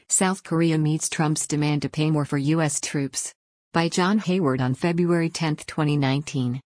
South Korea meets Trump's demand to pay more for U.S. troops. By John Hayward on February 10, 2019.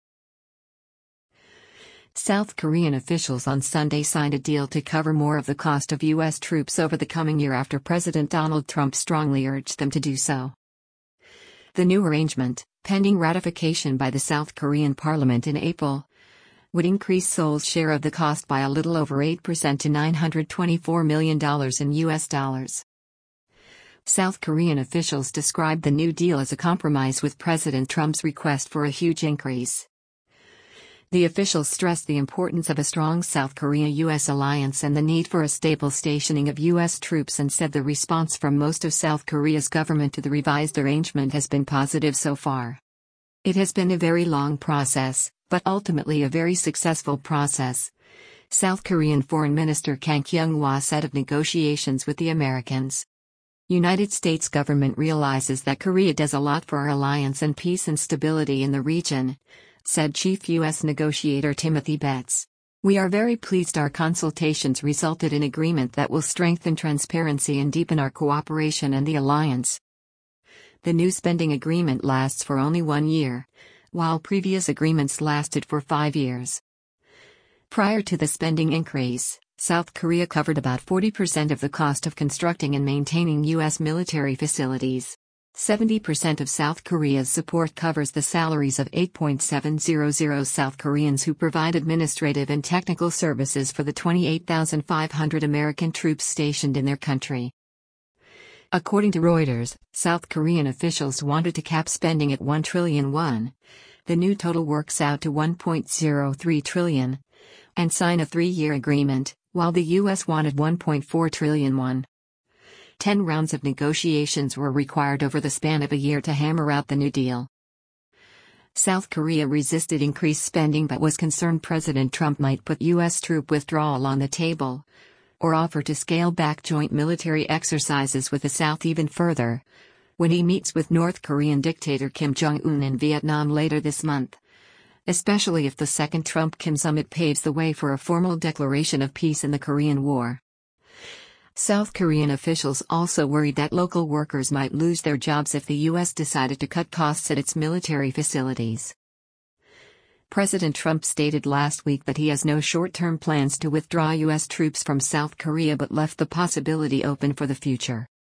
South Korean officials on Sunday signed a deal to cover more of the cost of U.S. troops over the coming year after President Donald Trump strongly urged them to do so. The new arrangement, pending ratification by the South Korean parliament in April, would increase Seoul's share of the cost by a little over 8% to $924 million in U.S. dollars. South Korean officials described the new deal as a compromise with President Trump's request for a huge increase. The officials stressed the importance of a strong South Korea-U.S. alliance and the need for a stable stationing of U.S. troops, and said the response from most of South Korea's government to the revised arrangement has been positive so far. It has been a very long process, but ultimately a very successful process, South Korean Foreign Minister Kang Kyung-hwa said of negotiations with the Americans. United States government realizes that Korea does a lot for our alliance and peace and stability in the region, said Chief U.S. Negotiator Timothy Betts. We are very pleased our consultations resulted in agreement that will strengthen transparency and deepen our cooperation and the alliance. The new spending agreement lasts for only 1 year, while previous agreements lasted for 5 years. Prior to the spending increase, South Korea covered about 40% of the cost of constructing and maintaining U.S. military facilities. 70% of South Korea's support covers the salaries of 8.700 South Koreans who provide administrative and technical services for the 28,500 American troops stationed in their country. According to Reuters, South Korean officials wanted to cap spending at 1 trillion won. The new total works out to 1.03 trillion, and sign a 3-year agreement, while the U.S. wanted 1.4 trillion won. 10 rounds of negotiations were required over the span of a year to hammer out the new deal. South Korea resisted increased spending but was concerned President Trump might put U.S. troop withdrawal on the table, or offer to scale back joint military exercises with the South even further, when he meets with North Korean dictator Kim Jong-un in Vietnam later this month, especially if the second Trump-Kim summit paves the way for a formal declaration of peace in the Korean War. South Korean officials also worried that local workers might lose their jobs if the U.S. decided to cut costs at its military facilities. President Trump stated last week that he has no short-term plans to withdraw U.S. troops from South Korea but left the possibility open for the future.